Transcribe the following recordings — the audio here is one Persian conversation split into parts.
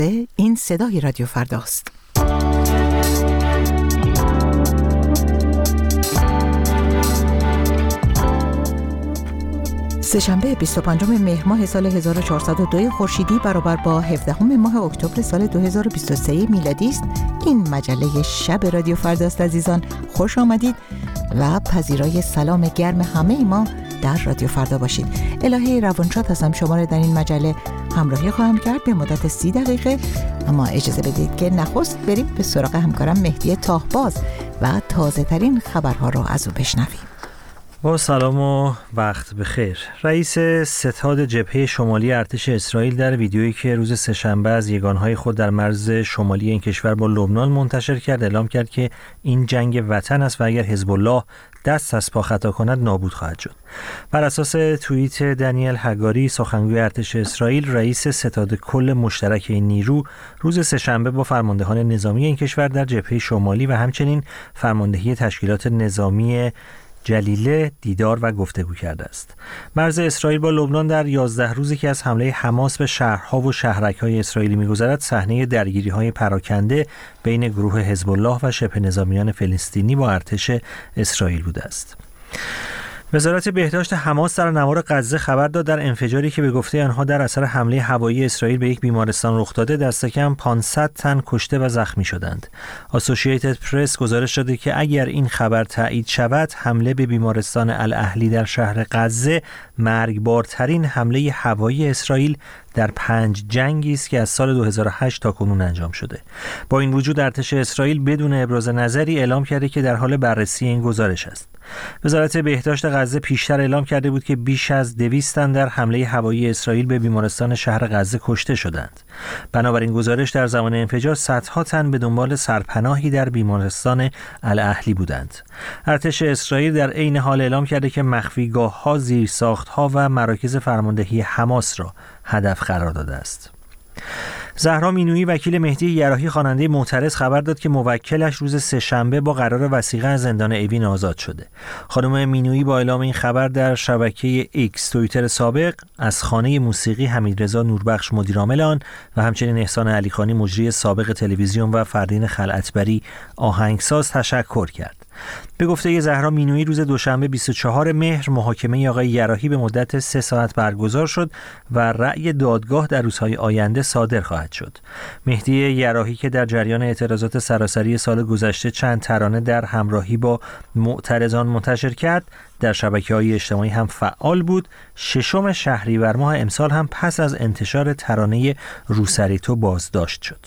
این صدای رادیو فرداست. سه‌شنبه 25 مهر ماه سال 1402 خورشیدی برابر با 17 ماه اکتبر سال 2023 میلادی است. این مجله شب رادیو فرداست. عزیزان خوش آمدید و پذیرای سلام گرم همه ما در رادیو فردا باشید. الهه روانشاد هستم، شما را در این مجله همراهی خواهم کرد به مدت 30 دقیقه. اما اجازه بدید که نخست بریم به سراغ همکارم مهدی تاهباز و تازه ترین خبرها را از او بشنویم. با سلام و وقت بخیر. رئیس ستاد جبهه شمالی ارتش اسرائیل در ویدیویی که روز سه‌شنبه از یگانهای خود در مرز شمالی این کشور با لبنان منتشر کرد اعلام کرد که این جنگ وطن است و اگر حزب الله دست از پا خطا کند نابود خواهد شد. بر اساس توییت دانیل هگاری سخنگوی ارتش اسرائیل، رئیس ستاد کل مشترک این نیرو روز سه‌شنبه با فرماندهان نظامی این کشور در جبهه شمالی و همچنین فرماندهی تشکیلات نظامی جلیله دیدار و گفتگو کرده است. مرز اسرائیل با لبنان در 11 روزی که از حمله حماس به شهرها و شهرک‌های اسرائیلی می‌گذرد صحنه درگیری‌های پراکنده بین گروه حزب الله و شبه نظامیان فلسطینی با ارتش اسرائیل بوده است. وزارت بهداشت حماس در نوار غزه خبر داد در انفجاری که به گفته آنها در اثر حمله هوایی اسرائیل به یک بیمارستان رخ داده دست کم 500 تن کشته و زخمی شدند. اسوسییتد پرس گزارش داده که اگر این خبر تایید شود، حمله به بیمارستان الاهلی در شهر غزه مرگبارترین حمله هوایی اسرائیل در 5 جنگی است که از سال 2008 تا کنون انجام شده. با این وجود ارتش اسرائیل بدون ابراز نظری اعلام کرده که در حال بررسی این گزارش است. وزارت بهداشت غزه پیشتر اعلام کرده بود که بیش از 200 تن در حمله هوایی اسرائیل به بیمارستان شهر غزه کشته شدند. بنابراین گزارش در زمان انفجار صدها تن به دنبال سرپناهی در بیمارستان الاهلی بودند. ارتش اسرائیل در عین حال اعلام کرده که مخفیگاه‌ها، زیرساخت‌ها و مراکز فرماندهی حماس را هدف قرار داده است. زهرا مینویی وکیل مهدی یراحی خواننده معترض خبر داد که موکلش روز سه‌شنبه با قرار وثیقه از زندان اوین آزاد شده. خانم مینویی با اعلام این خبر در شبکه ایکس توییتر سابق از خانه موسیقی حمیدرضا نوربخش مدیرعامل آن و همچنین احسان علیخانی مجری سابق تلویزیون و فردین خلعتبری آهنگساز تشکر کرد. به گفته زهرا مینویی روز دوشنبه 24 مهر محاکمه آقای یراحی به مدت 3 ساعت برگزار شد و رأی دادگاه در روزهای آینده صادر خواهد شد. مهدی یراحی که در جریان اعتراضات سراسری سال گذشته چند ترانه در همراهی با معترضان منتشر کرد، در شبکه‌های اجتماعی هم فعال بود. 6 شهریور ماه امسال هم پس از انتشار ترانه روسری تو بازداشت شد.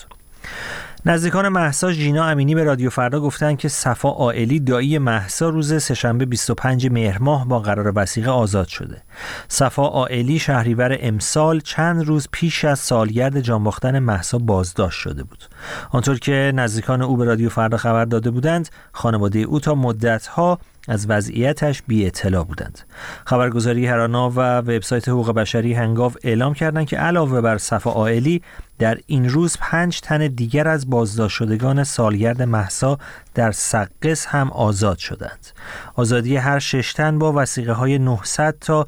نزدیکان مهسا ژینا امینی به رادیو فردا گفتند که صفا عائلی دایی مهسا روز سه‌شنبه 25 مهر ماه با قرار وثیقه آزاد شده. صفا عائلی شهریور امسال چند روز پیش از سالگرد جانباختن مهسا بازداشت شده بود. آنطور که نزدیکان او به رادیو فردا خبر داده بودند، خانواده او تا مدت‌ها از وضعیتش بی اطلاع بودند. خبرگزاری هرانا و وبسایت حقوق بشری هنگاو اعلام کردند که علاوه بر صفا عائلی در این روز 5 تن دیگر از بازداشت شدگان سالگرد مهسا در سقز هم آزاد شدند. آزادی هر 6 تن با وثیقه‌های 900 تا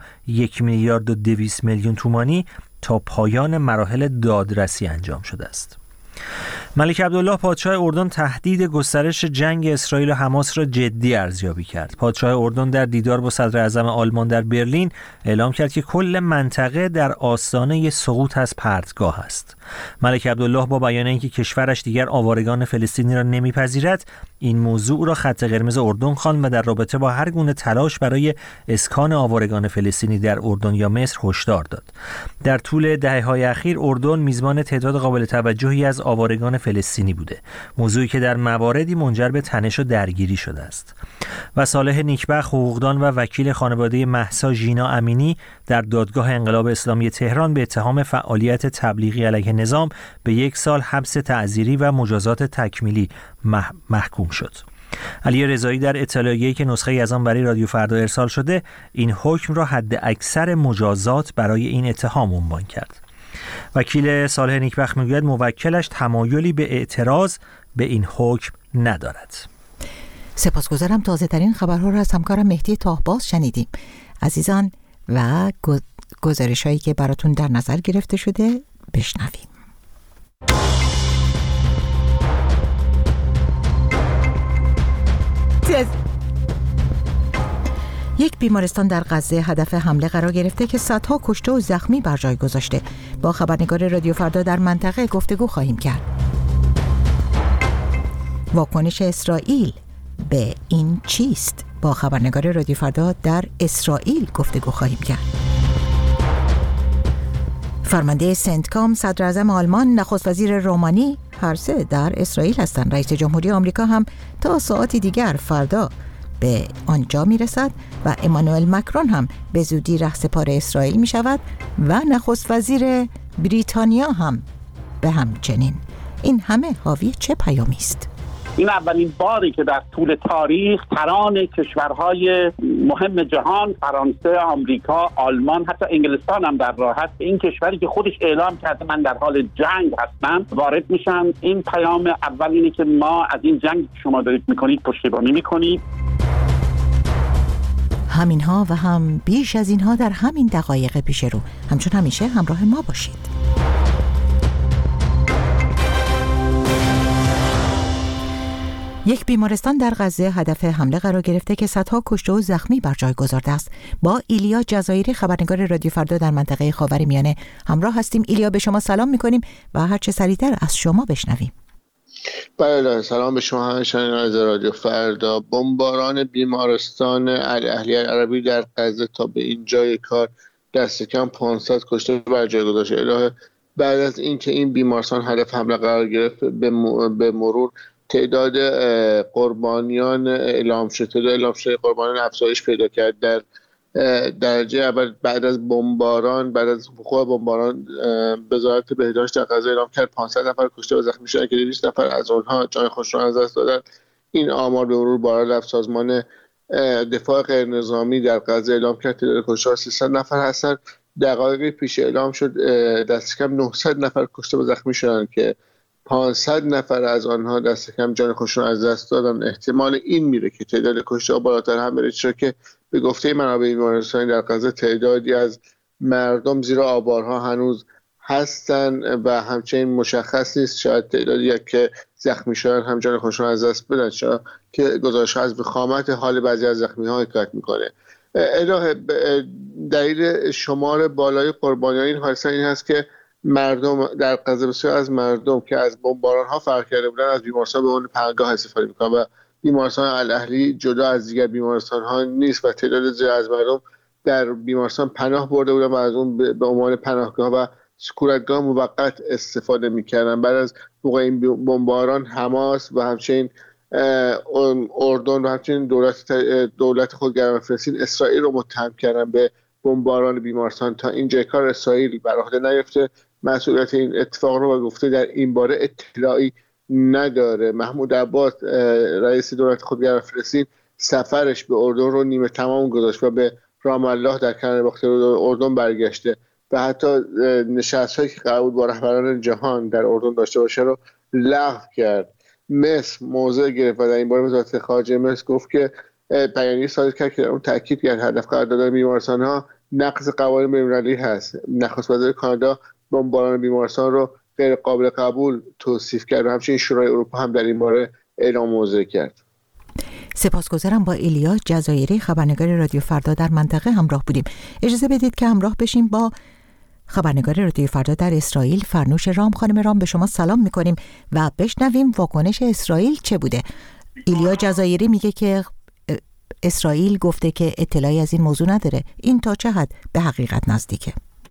1,200,000,000 تومانی تا پایان مراحل دادرسی انجام شده است. ملک عبدالله پادشاه اردن تهدید گسترش جنگ اسرائیل و حماس را جدی ارزیابی کرد. پادشاه اردن در دیدار با صدر اعظم آلمان در برلین اعلام کرد که کل منطقه در آستانه سقوط از پرتگاه است. ملک عبدالله با بیان اینکه کشورش دیگر آوارگان فلسطینی را نمیپذیرد، این موضوع را خط قرمز اردن خواند و در رابطه با هر گونه تلاش برای اسکان آوارگان فلسطینی در اردن یا مصر هشدار داد. در طول دهه‌های اخیر اردن میزبان تعداد قابل توجهی از آوارگان فلسطینی بوده، موضوعی که در مواردی منجر به تنش و درگیری شده است. و صالح نیکبخت، حقوقدان و وکیل خانواده مهسا ژینا امینی در دادگاه انقلاب اسلامی تهران به اتهام فعالیت تبلیغی علیه نظام به 1 سال حبس تعزیری و مجازات تکمیلی محکوم شد. علی رضایی در اطلاعیه‌ای که نسخه از آن برای رادیو فردا ارسال شده، این حکم را حد اکثر مجازات برای این اتهام عنوان کرد. وکیل صالح نیکبخت میگوید موکلش تمایلی به اعتراض به این حکم ندارد. سپاسگزارم. تازه ترین خبرها را از همکارم مهدی تاهباز شنیدیم. عزیزان و گزارش هایی که براتون در نظر گرفته شده بشنویم. یک بیمارستان در غزه هدف حمله قرار گرفته که صدها کشته و زخمی بر جای گذاشته. با خبرنگار رادیو فردا در منطقه گفتگو خواهیم کرد. واکنش اسرائیل به این چیست؟ با خبرنگار رادیو فردا در اسرائیل گفتگو خواهیم کرد. فرمانده سنتکام، صدر اعظم آلمان، نخست وزیر رومانی هر سه در اسرائیل هستند. رئیس جمهوری آمریکا هم تا ساعتی دیگر فردا به آنجا میرسد و امانوئل مکرون هم به زودی رهسپار اسرائیل می شود و نخست وزیر بریتانیا هم به همچنین. این همه حاوی چه پیامی است؟ این اولین باری که در طول تاریخ سران کشورهای مهم جهان، فرانسه، آمریکا، آلمان، حتی انگلستان هم در راه است، این کشوری که خودش اعلام کرده من در حال جنگ هستم وارد میشن. این پیام اول اینه که ما از این جنگ که شما دارید میکنید پشتیبانی میکنید. همینها و هم بیش از اینها در همین دقایق پیش رو. همچون همیشه همراه ما باشید. یک بیمارستان در غزه هدف حمله قرار گرفته که صدها کشته و زخمی بر جای گذارده است. با ایلیا جزایری، خبرنگار رادیو فردا در منطقه خاورمیانه همراه هستیم. ایلیا، به شما سلام می‌کنیم و هر چه سریعتر از شما بشنویم. بله، سلام به شما همه شنوندگان رادیو فردا. بمباران بیمارستان الاهلی عربی در غزه تا به اینجای کار دست کم 500 کشته بر جای گذاشته. الهه بعد از اینکه این بیمارستان هدف حمله قرار گرفت به مرور تعداد قربانیان اعلام شده قربانیان افزایش پیدا کرد. در درجه اول بعد از وقوع بمباران وزارت بهداشت در غزه اعلام کرد 500 نفر کشته و زخمی شدند که 200 نفر از آنها جان خودشان از دست دادند. این آمار به مرور بالا رفت. سازمان دفاع غیرنظامی در غزه اعلام کرد تعداد کشته 300 نفر هستند. دقایقی پیش اعلام شد دست کم 900 نفر کشته و زخمی شدند که 500 نفر از آنها دست کم جان خودشون از دست دادن. احتمال این میره که تعداد کشته بالاتر هم بره، چرا که به گفته منابع بیمارستانی در غزه تعدادی از مردم زیر آوارها هنوز هستن و همچنین مشخص نیست شاید تعدادی که زخمی شدن هم جان خودشون از دست بدن، چرا که گزارش‌ها از وخامت حال بعضی از زخمی‌ها حکایت میکنه. الهه دلیل شمار بالای قربانیان این حادثه این هست که مردم در غزه، بسیار از مردم که از بمباران‌ها فرار کرده بودن، از بیمارستان به عنوان پناهگاه استفاده می‌کنن و بیمارستان الاهلی جدا از دیگر بیمارستان‌ها نیست و تعداد زیادی از مردم در بیمارستان پناه برده بودن و از اون به عنوان پناهگاه و سکونتگاه موقت استفاده می‌کردن. بعد از وقوع این بمباران حماس و همچنین اردن و همچنین دولت خودگردان فلسطین اسرائیل رو متهم کردن به بمباران بیمارستان. تا اینجای کار اسرائیل بر عهده نگرفته مسئولیت این اتفاق رو و گفته در این باره اطلاعی نداره. محمود عباس رئیس دولت خودگردان فلسطین سفرش به اردن رو نیمه تمام گذاشت و به رام الله در کنار باختر اردن برگشته و حتی نشست‌هایی که قرار بود با رهبران جهان در اردن داشته باشه رو لغو کرد. مصر موضع گرفت و در این باره وزارت خارجه مصر گفت که بیانیه صادر کرد که اون تاکید کرد هدف قرار دادن بیمارستان‌ها نقض قوانین بین‌المللی هست. نخست وزیر کانادا بمباران بیمارستان رو غیر قابل قبول توصیف کرد و همچنین شورای اروپا هم در این باره اعلام موضع کرد. سپاسگزارم. با ایلیا جزایری، خبرنگار رادیو فردا در منطقه همراه بودیم. اجازه بدید که همراه بشیم با خبرنگار رادیو فردا در اسرائیل، فرنوش رام. خانم رام، به شما سلام می‌کنیم و بشنویم واکنش اسرائیل چه بوده. ایلیا جزایری میگه که اسرائیل گفته که اطلاعی از این موضوع نداره. این تا چه حد به حقیقت نزدیکه؟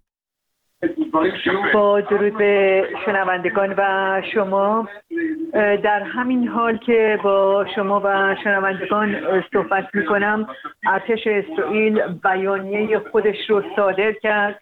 با درود به شنوندگان و شما، در همین حال که با شما و شنوندگان صحبت میکنم ارتش اسرائیل بیانیه خودش رو صادر کرد.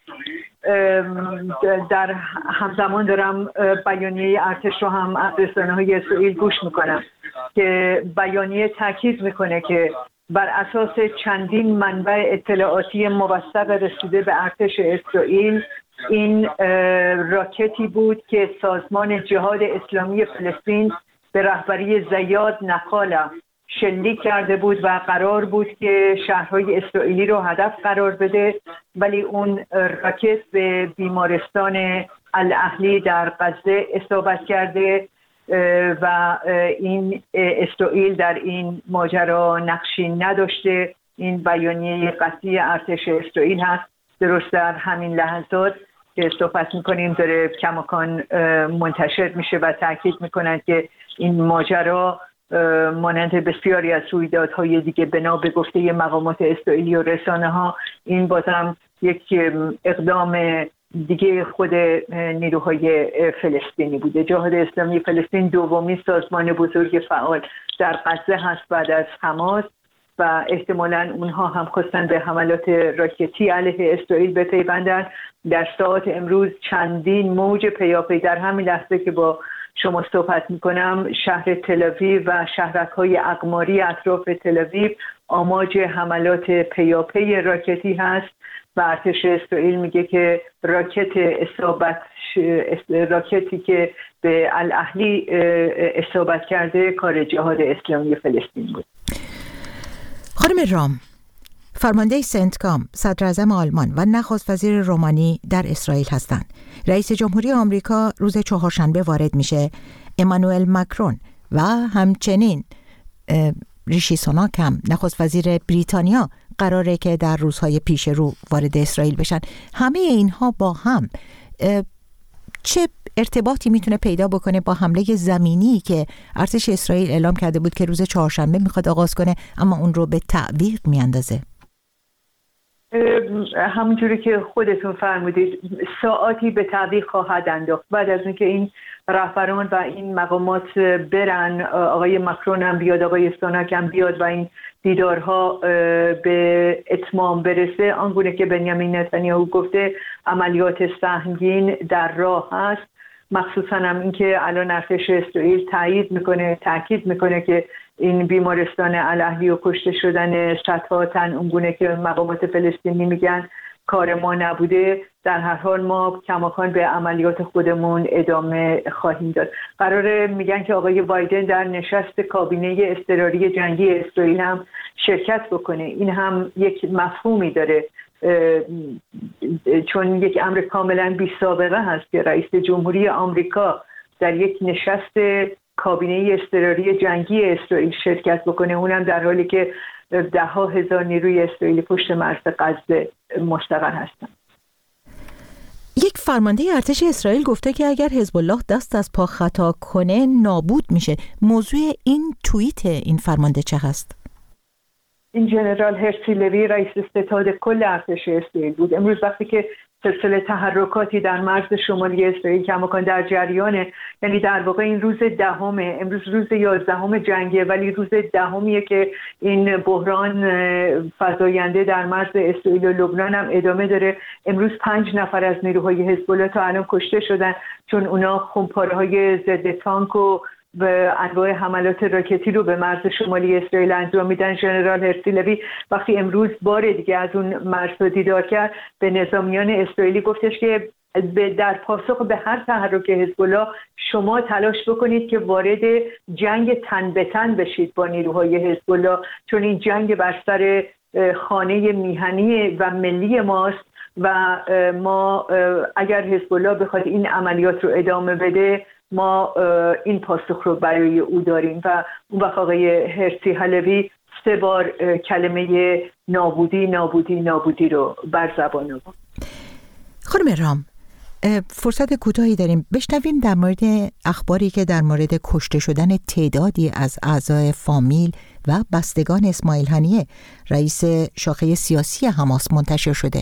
در همزمان دارم بیانیه ارتش رو هم از رسانه‌های اسرائیل گوش میکنم که بیانیه تاکید میکنه که بر اساس چندین منبع اطلاعاتی موثق رسیده به ارتش اسرائیل، این راکتی بود که سازمان جهاد اسلامی فلسطین به رهبری زیاد نقاله شلیک کرده بود و قرار بود که شهرهای اسرائیلی رو هدف قرار بده، ولی اون راکت به بیمارستان الاهلی در غزه اصابت کرده و این اسرائیل در این ماجرا نقشی نداشته این بیانیه قطعی ارتش اسرائیل هست. درست در همین لحظات که صحبت میکنیم داره کماکان منتشر میشه و تاکید میکنند که این ماجرا مانند بسیاری از رویدادهای دیگه بنا به گفته مقامات اسرائیلی و رسانه ها این بازم یک اقدام دیگه خود نیروهای فلسطینی بوده. جهاد اسلامی فلسطین دومین سازمان بزرگ فعال در غزه هست بعد از حماس و احتمالاً اونها هم خواستن به حملات راکتی علیه اسرائیل بپیوندن. در ساعات امروز چندین موج پیاپی در همین لحظه که با شما صحبت میکنم شهر تل‌آویو و شهرک‌های اقماری اطراف تل‌آویو آماج حملات پیاپی راکتی هست و ارتش اسرائیل میگه که راکتی که به الاهلی اصابت کرده کار جهاد اسلامی فلسطین بود. خانم رام، فرمانده سنتکام، صدر اعظم آلمان و نخست وزیر رومانی در اسرائیل هستند. رئیس جمهوری آمریکا روز چهارشنبه وارد میشه. امانوئل ماکرون و همچنین ریشی سوناک هم نخست وزیر بریتانیا قراره که در روزهای پیش رو وارد اسرائیل بشن. همه اینها با هم چه ارتباطی میتونه پیدا بکنه با حمله زمینی که ارتش اسرائیل اعلام کرده بود که روز چهارشنبه میخواد آغاز کنه اما اون رو به تعویق میاندازه؟ همونجوری که خودتون فرمودید ساعاتی به تعویق خواهد انداخت بعد از اینکه این رهبران و این مقامات برن، آقای ماکرون هم بیاد، آقای سوناک هم بیاد و این دیدارها به اتمام برسه. آنگونه که بنیامین نتانیاهو گفته عملیات سهمگین در راه هست، مخصوصا هم این که الان ارتش اسرائیل تاکید میکنه که این بیمارستان الاهلی و کشته شدن صدها تن اونگونه که مقامات فلسطینی میگن کار ما نبوده. در هر حال ما کماکان به عملیات خودمون ادامه خواهیم داد. قراره میگن که آقای بایدن در نشست کابینه اضطراری جنگی اسرائیل هم شرکت بکنه. این هم یک مفهومی داره چون یک امر کاملا بی سابقه هست که رئیس جمهوری آمریکا در یک نشست کابینه اضطراری جنگی اسرائیل شرکت بکنه، اونم در حالی که 10,000 نیروی اسرائیلی پشت مرز غزه مستقر هستن. یک فرمانده ارتش اسرائیل گفته که اگر حزب الله دست از پا خطا کنه نابود میشه. موضوع این توییت این فرمانده چه هست؟ این جنرال هرسی لوی رئیس ستاد کل ارتش اسرائیل بود. امروز وقتی که سلسله تحرکاتی در مرز شمالی اسرائیل کماکان در جریانه، یعنی در واقع این روز دهمه، امروز روز 11 جنگه ولی روز دهمیه که این بحران فزاینده در مرز اسرائیل و لبنان هم ادامه داره. امروز 5 نفر از نیروهای حزب الله تا الان کشته شدن چون اونا خمپاره‌های ضد تانک و به انواع حملات راکتی رو به مرز شمالی اسرائیل انجام میدن. ژنرال هرسی لوی وقتی امروز بار دیگه از اون مرز رو دیدار کرد به نظامیان اسرائیلی گفتش که در پاسخ به هر تحرک حزب الله شما تلاش بکنید که وارد جنگ تن به تن بشید با نیروهای حزب الله، چون این جنگ بر سر خانه میهنی و ملی ماست و ما اگر حزب الله بخواد این عملیات رو ادامه بده ما این پاسخ رو برای او داریم. و اون وقت آقای هرسی حلوی 3 بار کلمه نابودی رو بر زبان آورد. خانم رام، فرصت کوتاهی داریم بشنویم در مورد اخباری که در مورد کشته شدن تعدادی از اعضای فامیل و بستگان اسماعیل هنیه رئیس شاخه سیاسی حماس منتشر شده.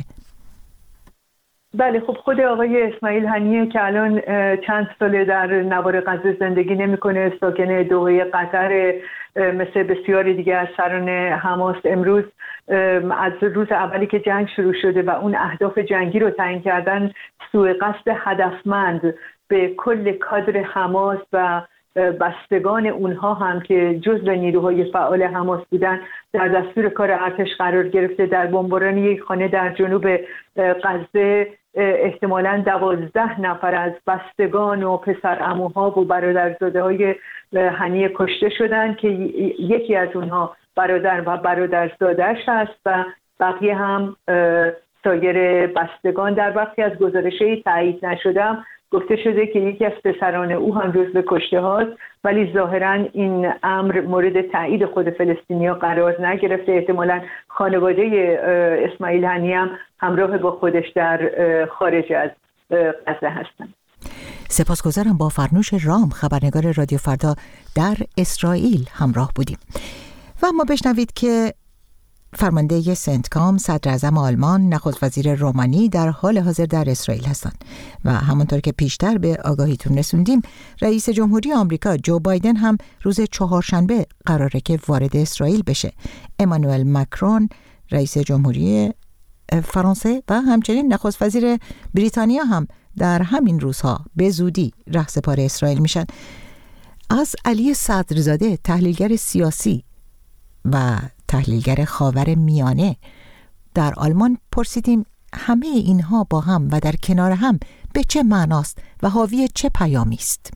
بله، خب خود آقای اسماعیل هنیه که الان چند ساله در نوار غزه زندگی نمی‌کنه، ساکن دوحه قطر، مثل بسیاری دیگه از سران حماس امروز از روز اولی که جنگ شروع شده و اون اهداف جنگی رو تعیین کردن سوء قصد هدفمند به کل کادر حماس و بستگان اونها هم که جزو نیروهای فعال حماس بودن در دستور کار ارتش قرار گرفته. در بمباران یک خانه در جنوب غزه احتمالاً 12 نفر از بستگان و پسرعموها و برادرزاده‌های هنیه کشته شدند که یکی از اونها برادر و برادرزاده‌اش هست و بقیه هم سایر بستگان. در وقتی از گزارشی تایید نشدم گفته شده که یکی از پسران او هم جزو کشته هاست، ولی ظاهراً این امر مورد تایید خود فلسطینیا قرار نگرفته. احتمالاً خانواده اسماعیل هنیه هم همراه با خودش در خارج از غزه هستند. سپاسگزارم. با فرنوش رام، خبرنگار رادیو فردا در اسرائیل همراه بودیم و اما بشنوید که فرمانده سنتکام، صدر اعظم آلمان، نخست وزیر رومانی در حال حاضر در اسرائیل هستند و همونطور که پیشتر به آگاهیتون رسوندیم، رئیس جمهوری آمریکا جو بایدن هم روز چهارشنبه قراره که وارد اسرائیل بشه. امانوئل ماکرون رئیس جمهوری فرانسه و همچنین نخست وزیر بریتانیا هم در همین روزها به زودی رهسپار اسرائیل میشن. از علی صدرزاده، تحلیلگر سیاسی و تحلیلگر خاورمیانه در آلمان پرسیدیم همه اینها با هم و در کنار هم به چه معناست و حاوی چه پیامی است؟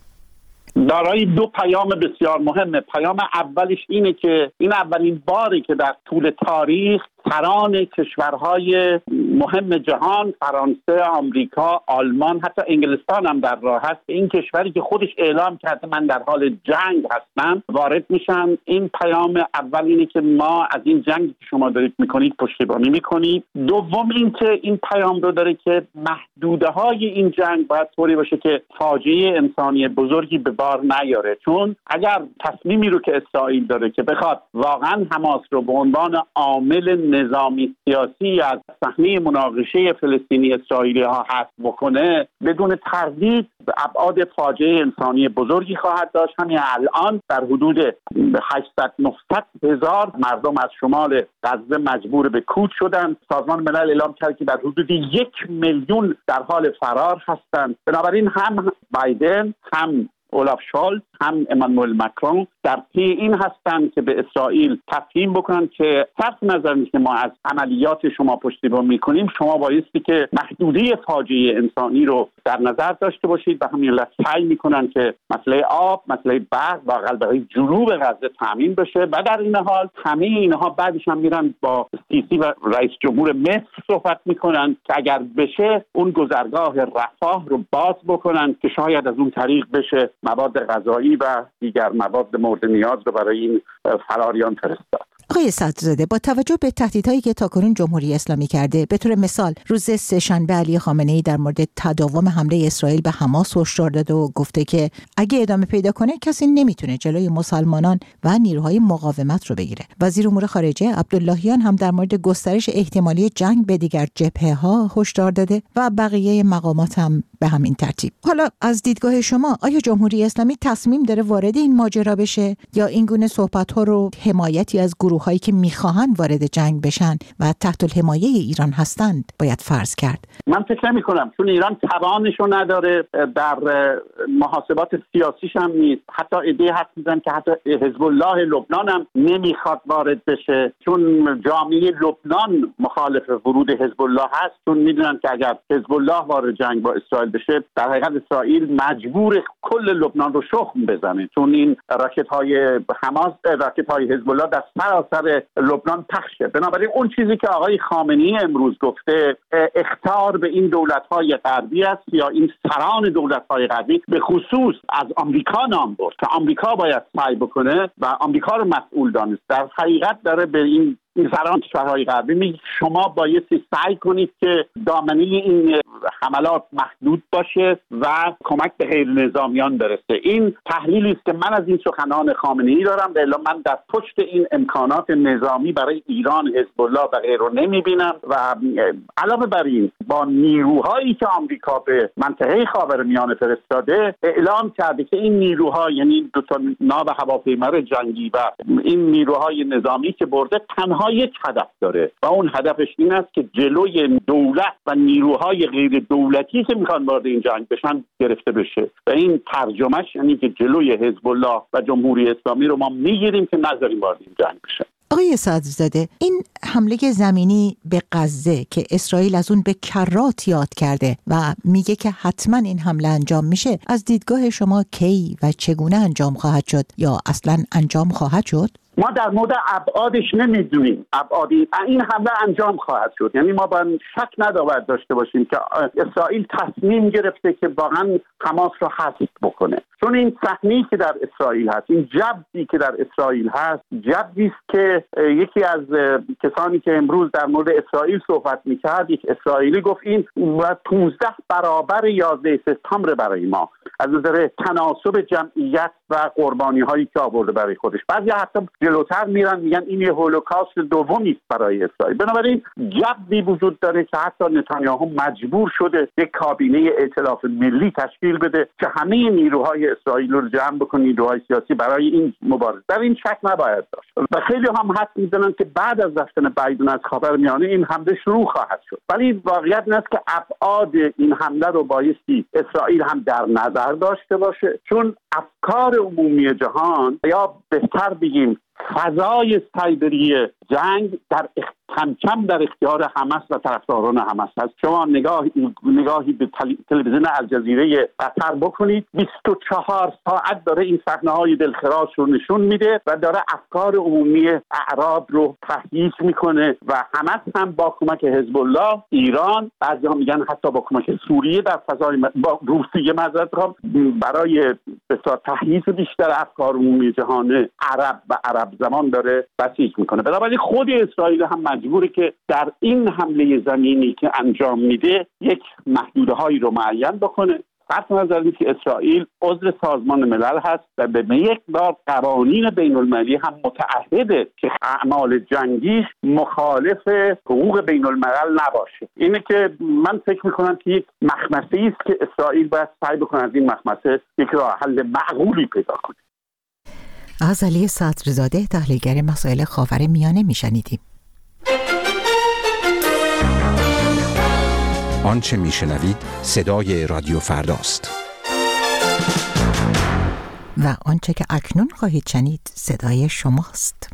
دارای دو پیام بسیار مهمه. پیام اولش اینه که این اولین باری که در طول تاریخ سران کشورهای مهم جهان، فرانسه، آمریکا، آلمان، حتی انگلستان هم در راه هست، این کشوری که خودش اعلام کرده من در حال جنگ هستم وارد میشن. این پیام اول اینه که ما از این جنگی که شما دارید میکنید پشتیبانی میکنید. دوم این که این پیام رو داره که محدوده های این جنگ باید طوری باشه که فاجعه انسانی بزرگی به بار نیاره، چون اگر تصمیمی رو که اسرائیل داره که بخواد واقعا حماس رو به عنوان عامل نظامی سیاسی از صحنه مناقشه فلسطینی اسرائیلی ها حذف بکنه، بدون تردید ابعاد فاجعه انسانی بزرگی خواهد داشت. همین الان در حدود 800-900 هزار مردم از شمال غزه مجبور به کوچ شدن. سازمان ملل اعلام کرد که در حدود 1 میلیون در حال فرار هستند. بنابراین هم بایدن، هم اولاف شولز، هم امانوئل ماکرون در پی این هستند که به اسرائیل تفهیم بکنن که صرف نظر که ما از عملیات شما پشتیبانی میکنیم، شما بایستی که محدوده فاجعه انسانی رو در نظر داشته باشید و همین علت سعی میکنن که مسئله آب، مسئله برق و قلبه جنوب غزه تامین بشه و در این حال همه اینها بعدش هم میرن با سیسی و رئیس جمهور مصر صحبت میکنن که اگر بشه اون گذرگاه رفاه رو باز بکنن که شاید از اون طریق بشه مواد غذایی و دیگر مواد مورد نیاز رو برای این فراریان فرستاد. آقای صدرزاده، با توجه به تهدیدهایی که تاکنون جمهوری اسلامی کرده، به طور مثال روز سه‌شنبه علی خامنه‌ای در مورد تداوم حمله اسرائیل به حماس هشدار داده و گفته که اگه ادامه پیدا کنه کسی نمیتونه جلوی مسلمانان و نیروهای مقاومت رو بگیره. وزیر امور خارجه عبداللهیان هم در مورد گسترش احتمالی جنگ به دیگر جبهه‌ها هشدار داده و بقیه مقامات هم به همین ترتیب. حالا از دیدگاه شما آیا جمهوری اسلامی تصمیم داره وارد این ماجرا بشه یا این گونه صحبت‌ها رو حمایتی از گروه‌هایی که می‌خواهند وارد جنگ بشن و تحت الحمایه ایران هستند باید فرض کرد؟ من فکر نمی‌کنم، چون ایران توانش رو نداره، در محاسبات سیاسیش هم نیست. حتی ایده حد می‌زنن که حتی حزب الله لبنان هم نمی‌خواد وارد بشه، چون جامعه لبنان مخالف ورود حزب الله هست، چون می‌دونن که اگر حزب الله وارد جنگ با اسرائیل بشه در حقیقت اسرائیل مجبور کل لبنان رو شخم بزنه، چون این راکت‌های حماس، راکت‌های حزب الله در سراسر لبنان پخشه. بنابراین اون چیزی که آقای خامنه‌ای امروز گفته اخطار به این دولت‌های غربی است یا این سران دولت‌های غربی، به خصوص از آمریکا نام برد که آمریکا باید سعی بکنه و آمریکا رو مسئول دانست. در حقیقت داره به این سران کشورهای غربی میگه شما بایستی سعی کنید که دامنه این حملات محدود باشه و کمک به غیر نظامیان برسه. این تحلیلی است که من از این سخنان خامنه‌ای دارم و الا من در پشت این امکانات نظامی برای ایران، حزب الله و غیره نمیبینم و علاوه بر این با نیروهایی که آمریکا به منطقه خاورمیانه فرستاده اعلام کرده که این نیروها، یعنی دو تا ناو هواپیمای جنگی و این نیروهای نظامی که برده، تنها یک هدف داره و اون هدفش این است که جلوی دولت و نیروهای غیر دولتی که میخوان وارد این جنگ بشن گرفته بشه و این ترجمهش یعنی که جلوی حزب الله و جمهوری اسلامی رو ما میگیریم که نذاریم وارد این جنگ بشن. آقای صدرزاده، این حمله زمینی به غزه که اسرائیل از اون به کرات یاد کرده و میگه که حتما این حمله انجام میشه، از دیدگاه شما کی و چگونه انجام خواهد شد یا اصلا انجام خواهد شد؟ ما در مورد ابعادش نمیدونیم. ابعادی این حمله انجام خواهد شد، یعنی ما باید شک ندارد داشته باشیم که اسرائیل تصمیم گرفته که واقعا حماس رو حذف بکنه، چون این صحنه‌ای که در اسرائیل هست، این جبری که در اسرائیل هست، جبری است که یکی از کسانی که امروز در مورد اسرائیل صحبت می‌کرد، یک اسرائیلی گفت این 15 برابر 11 سپتامبر برای ما از نظر تناسب جمعیت و قربانی‌هایی که آورده برای خودش. بعضی حتی جلوتر میرن میگن این یه هولوکاست دومی است برای اسرائیل. بنابراین جبری وجود داره که حتی نتانیاهو مجبور شده یک کابینه ائتلاف ملی تشکیل بده که همه نیروهای اسرائیل رو جمع بکنه، نیروهای سیاسی برای این مبارزه. در این شک نباید داشت و خیلی هم حد میزنن که بعد از رفتن بایدن از خاورمیانه این حمله شروع خواهد شد، ولی واقعیت این است که ابعاد این حمله رو بایستی اسرائیل هم در نظر داشته باشه، چون افکار عمومی جهان یا بهتر بگیم فضای سایبری جنگ کم کم در اختیار حماس و طرفداران حماس هست. شما نگاهی به تلویزیون الجزیره قطر بکنید، 24 ساعت داره این صحنه‌های دلخراش رو نشون میده و داره افکار عمومی اعراب رو تحریک میکنه و حماس هم با کمک حزب الله، ایران، بعضی‌ها میگن حتی با کمک سوریه در فضای با روسیه برای بسیار تحریک بیشتر افکار عمومی جهان عرب و عرب زمان داره بسیج میکنه. بنابراین خود اسرائیل هم مجبوره که در این حمله زمینی که انجام میده یک محدودهایی رو معین بکنه. صرف نظر از اینکه اسرائیل عضو سازمان ملل هست و به یک بار قوانین بین المللی هم متعهده که اعمال جنگیش مخالف حقوق بین الملل نباشه. اینه که من فکر میکنم که یک مخمسه است که اسرائیل باید سعی بکنه از این مخمسه یک راه حل معقولی پیدا کنه. از علی صدرزاده تحلیلگر مسائل خاورمیانه میشنیدیم. آنچه میشنوید صدای رادیو فرداست و آنچه که اکنون خواهید شنید صدای شماست.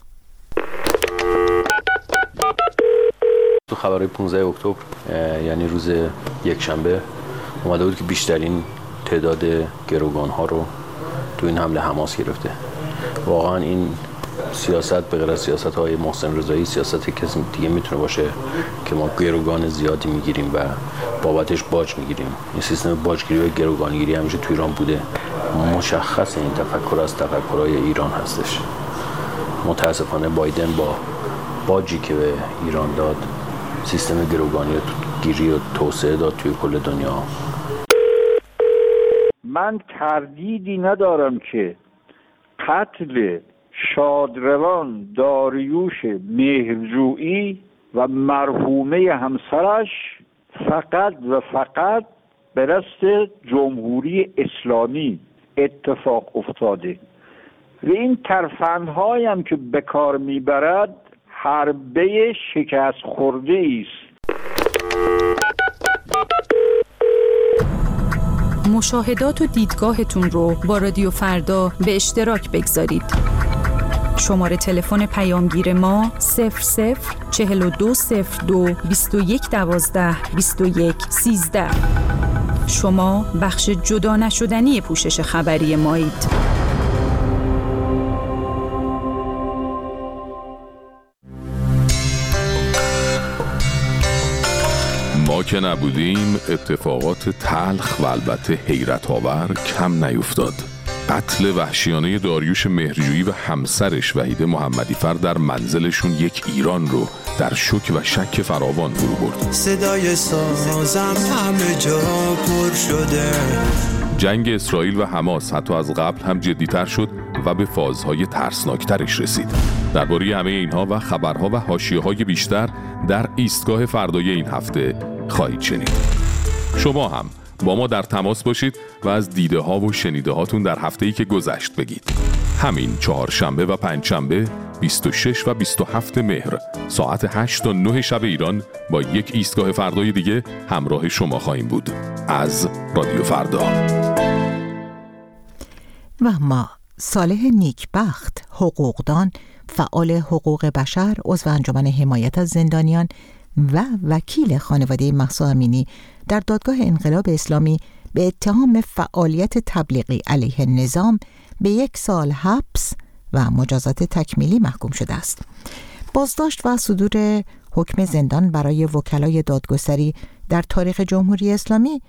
تو خبرهای 15 اکتبر یعنی روز یکشنبه اومده بود که بیشترین تعداد گروگان‌ها رو تو این حمله حماس گرفته. واقعا این سیاست به غیر از سیاست‌های محسن رضایی سیاستی کسی دیگه میتونه باشه که ما گروگان زیادی میگیریم و بابتش باج میگیریم. این سیستم باجگیری و گروگانگیری همیشه تو ایران بوده. مشخص این تفکر از تفکرهای ایران هستش. متاسفانه بایدن با باجی که به ایران داد سیستم گروگانی رو گیری و توسعه داد توی کل دنیا. من تردیدی ندارم که قتل شادروان داریوش مهرجویی و مرحومه همسرش فقط و فقط به دست جمهوری اسلامی اتفاق افتاده و این ترفندهایی هم که به کار میبرد حربه شکست خورده است. مشاهدات و دیدگاهتون رو با رادیو فردا به اشتراک بگذارید. شماره تلفن پیامگیر ما 004202 2112 2113. شما بخش جدا نشدنی پوشش خبری مایید. ما که نبودیم اتفاقات تلخ و البته حیرت آور کم نیفتاد. قتل وحشیانه داریوش مهرجویی و همسرش وحیده محمدیفر در منزلشون یک ایران رو در شوک و شک فراوان فرو برد. صدای سازم همه جا پر شده. جنگ اسرائیل و حماس حتی از قبل هم جدی‌تر شد و به فازهای ترسناکترش رسید. درباره همه اینها و خبرها و حاشیه‌های بیشتر در ایستگاه فردای این هفته خواهید شنید. شما هم با ما در تماس باشید و از دیده ها و شنیده هاتون در هفته‌ای که گذشت بگید. همین چهارشنبه و پنجشنبه 26 و 27 مهر ساعت 8 تا 9 شب ایران با یک ایستگاه فردای دیگه همراه شما خواهیم بود از رادیو فردا. و ما صالح نیکبخت، حقوقدان، فعال حقوق بشر، عضو انجمن حمایت از زندانیان و وکیل خانواده مهسا امینی در دادگاه انقلاب اسلامی به اتهام فعالیت تبلیغی علیه نظام به 1 سال حبس و مجازات تکمیلی محکوم شده است. بازداشت و صدور حکم زندان برای وکلای دادگستری در تاریخ جمهوری اسلامی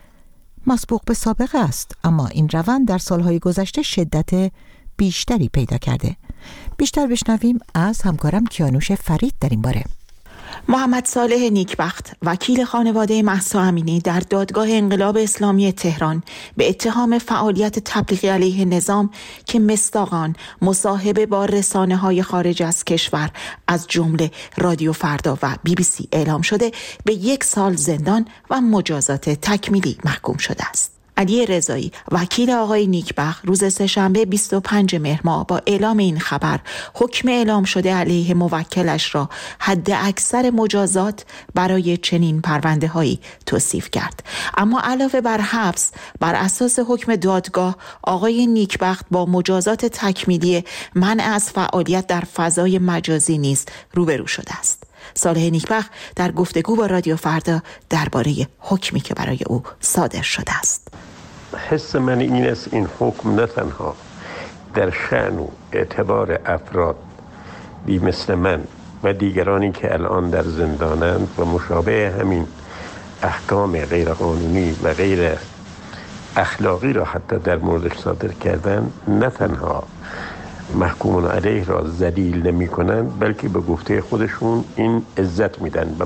مسبوق به سابقه است، اما این روند در سالهای گذشته شدت بیشتری پیدا کرده. بیشتر بشنویم از همکارم کیانوش فرید در این باره. محمد صالح نیکبخت، وکیل خانواده مهسا امینی، در دادگاه انقلاب اسلامی تهران به اتهام فعالیت تبلیغی علیه نظام که مصداق آن مصاحبه با رسانه‌های خارج از کشور از جمله رادیو فردا و BBC اعلام شده، به 1 سال زندان و مجازات تکمیلی محکوم شده است. علی رضایی، وکیل آقای نیکبخت، روز سه‌شنبه 25 مهر ماه با اعلام این خبر حکم اعلام شده علیه موکلش را حد اکثر مجازات برای چنین پرونده هایی توصیف کرد. اما علاوه بر حبس، بر اساس حکم دادگاه آقای نیکبخت با مجازات تکمیلی منع از فعالیت در فضای مجازی نیز روبرو شده است. صالح نیکبخت در گفتگو با رادیو فردا درباره حکمی که برای او صادر شده است. حس من این است این حکم نه تنها در شأن و اعتبار افراد بی مثل من و دیگرانی که الان در زندانند و مشابه همین احکام غیرقانونی و غیر اخلاقی را حتی در موردش صادر کردن، نه تنها محکومان علیه را ذلیل نمی کنند، بلکه به گفته خودشون این عزت میدن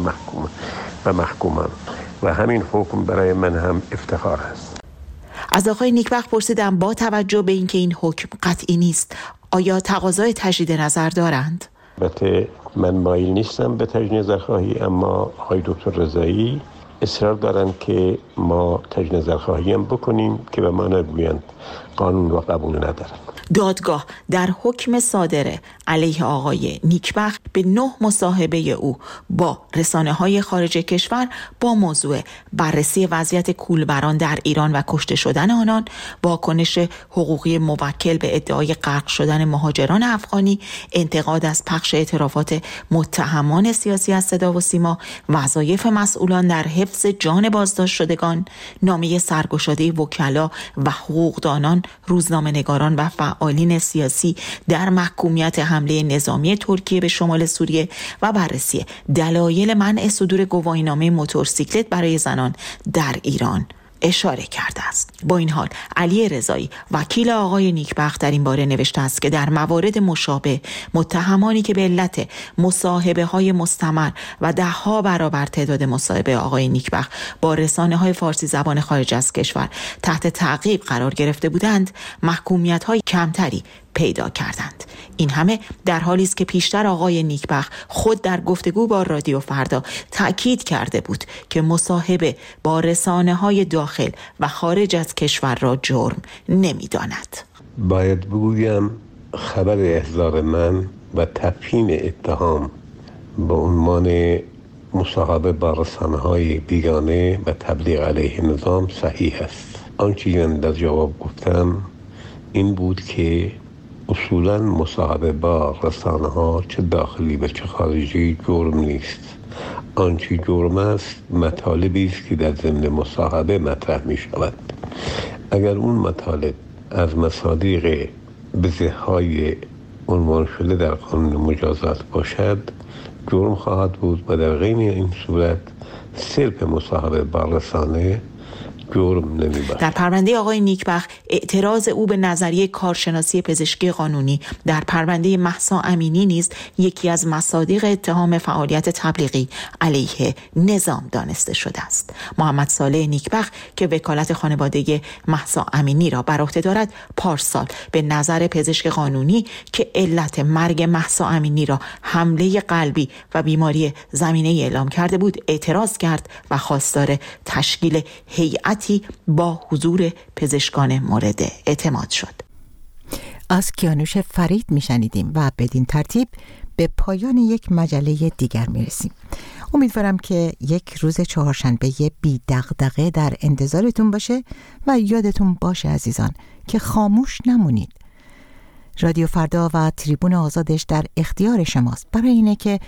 به محکومان و همین حکم برای من هم افتخار است. از آقای نیکبخت پرسیدم با توجه به اینکه این حکم قطعی نیست، آیا تقاضای تجدید نظر دارند؟ البته من مایل نیستم به تجدید نظرخواهی، اما آقای دکتر رضایی اصرار دارن که ما تجدید نظرخواهی هم بکنیم که به ما نگویند قانون را قبول ندارن. دادگاه در حکم صادره علیه آقای نیکبخت به 9 مصاحبه او با رسانه‌های خارج کشور با موضوع بررسی وضعیت کولبران در ایران و کشته شدن آنان، واکنش حقوقی موکل به ادعای غرق شدن مهاجران افغانی، انتقاد از پخش اعترافات متهمان سیاسی از صدا و سیما، وظایف مسئولان در حفظ جان بازداشت شدگان، نامه سرگشاده وکلا و حقوقدانان، روزنامه‌نگاران و فعالین سیاسی در محکومیت حمله نظامی ترکیه به شمال سوریه و بررسی دلایل منع صدور گواهینامه موتورسیکلت برای زنان در ایران اشاره کرده است. با این حال علی رضایی، وکیل آقای نیکبخت، در این باره نوشته است که در موارد مشابه متهمانی که به علت مصاحبه های مستمر و 10 برابر تعداد مصاحبه آقای نیکبخت با رسانه‌های فارسی زبان خارج از کشور تحت تعقیب قرار گرفته بودند، محکومیت های کمتری پیدا کردند. این همه در حالی است که پیشتر آقای نیکبخت خود در گفتگو با رادیو فردا تأکید کرده بود که مصاحبه با رسانه‌های داخل و خارج از کشور را جرم نمی‌داند. باید بگویم خبر احضار من و تفهیم اتهام به عنوان مصاحبه با رسانه‌های بیگانه و تبلیغ علیه نظام صحیح است. آنچه من در جواب گفتم این بود که اصولاً مصاحبه با رسانه‌ها چه داخلی و چه خارجی جرم نیست. آنچه جرم است مطالبی است که در ضمن مصاحبه مطرح می شود. اگر اون مطالب از مصادیق بزه‌های عنوان شده در قانون مجازات باشد، جرم خواهد بود و در غیر این صورت صرف مصاحبه با رسانه جرم نمی‌باشد. در پرونده آقای نیکبخت اعتراض او به نظریه کارشناسی پزشکی قانونی در پرونده مهسا امینی نیز یکی از مصادیق اتهام فعالیت تبلیغی علیه نظام دانسته شده است. محمد صالح نیکبخت که وکالت خانواده مهسا امینی را بر عهده دارد، پارسال به نظر پزشک قانونی که علت مرگ مهسا امینی را حمله قلبی و بیماری زمینه‌ای اعلام کرده بود، اعتراض کرد و خواستار تشکیل هیئت با حضور پزشکان مورد اعتماد شد. از کیانوش فرید میشنیدیم و بدین ترتیب به پایان یک مجله دیگر میرسیم. امیدوارم که یک روز چهارشنبه بی دغدغه در انتظارتون باشه و یادتون باشه عزیزان که خاموش نمونید. رادیو فردا و تریبون آزادش در اختیار شماست برای اینه که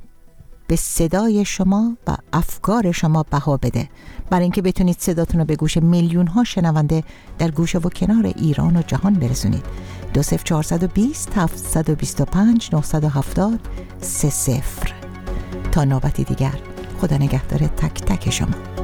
به صدای شما و افکار شما بها بده، برای اینکه بتونید صداتون رو به گوش میلیون ها شنونده در گوشه و کنار ایران و جهان برسونید 20420 725 970 30. تا نوبتی دیگر، خدا نگهدار تک تک شما.